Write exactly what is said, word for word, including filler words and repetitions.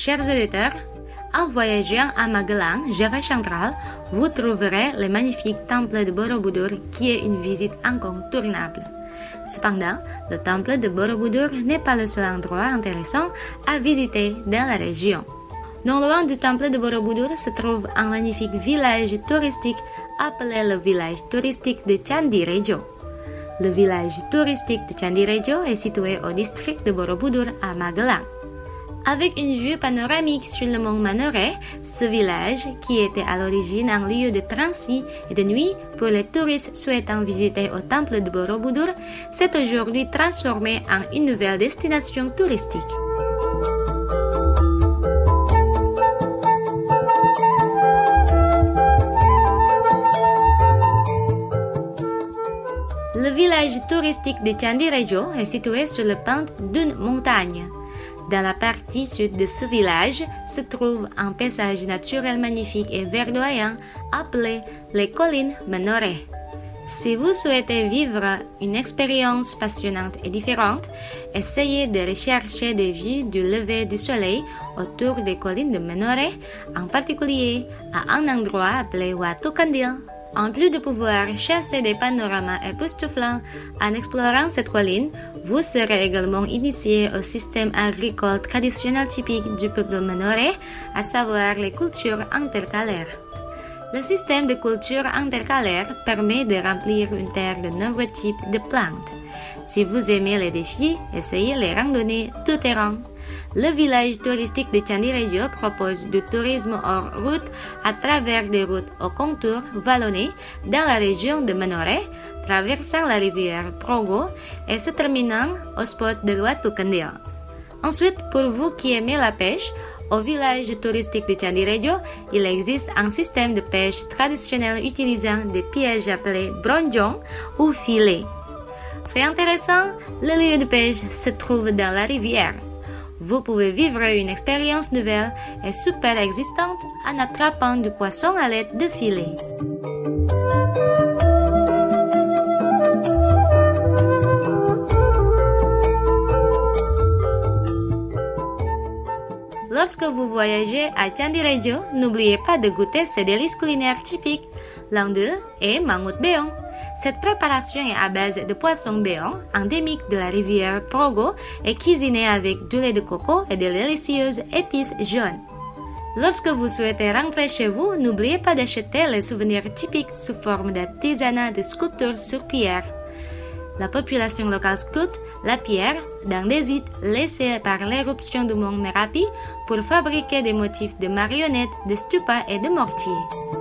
Chers auditeurs, en voyageant à Magelang, Java central, vous trouverez le magnifique temple de Borobudur qui est une visite incontournable. Cependant, le temple de Borobudur n'est pas le seul endroit intéressant à visiter dans la région. Non loin du temple de Borobudur se trouve un magnifique village touristique appelé le village touristique de Candi Rejo. Le village touristique de Candi Rejo est situé au district de Borobudur à Magelang. Avec une vue panoramique sur le mont Manore, ce village, qui était à l'origine un lieu de transit et de nuit pour les touristes souhaitant visiter au temple de Borobudur, s'est aujourd'hui transformé en une nouvelle destination touristique. Le village touristique de Candi Rejo est situé sur le pente d'une montagne. Dans la partie sud de ce village se trouve un paysage naturel magnifique et verdoyant appelé les collines Manore. Si vous souhaitez vivre une expérience passionnante et différente, essayez de rechercher des vues du lever du soleil autour des collines de Manore, en particulier à un endroit appelé Watu Kandil. En plus de pouvoir chasser des panoramas époustouflants en explorant cette colline, vous serez également initié au système agricole traditionnel typique du peuple Manore, à savoir les cultures intercalaires. Le système de culture intercalaire permet de remplir une terre de nombreux types de plantes. Si vous aimez les défis, essayez les randonnées tout-terrain. Le village touristique de Candi Rejo propose du tourisme hors route à travers des routes au contour vallonné dans la région de Manore, traversant la rivière Progo et se terminant au spot de Watu Kandil. Ensuite, pour vous qui aimez la pêche, au village touristique de Candi Rejo, il existe un système de pêche traditionnel utilisant des pièges appelés bronjong ou filets. Fait intéressant, le lieu de pêche se trouve dans la rivière. Vous pouvez vivre une expérience nouvelle et super existante en attrapant du poisson à l'aide de filets. Lorsque vous voyagez à Candi Rejo, n'oubliez pas de goûter ces délices culinaires typiques. L'un d'eux est Mangut Beong. Cette préparation est à base de poisson béon, endémique de la rivière Progo, et cuisinée avec du lait de coco et de délicieuses épices jaunes. Lorsque vous souhaitez rentrer chez vous, n'oubliez pas d'acheter les souvenirs typiques sous forme d'artisanat de sculpture sur pierre. La population locale sculpte la pierre dans des sites laissés par l'éruption du mont Merapi pour fabriquer des motifs de marionnettes, de stupas et de mortiers.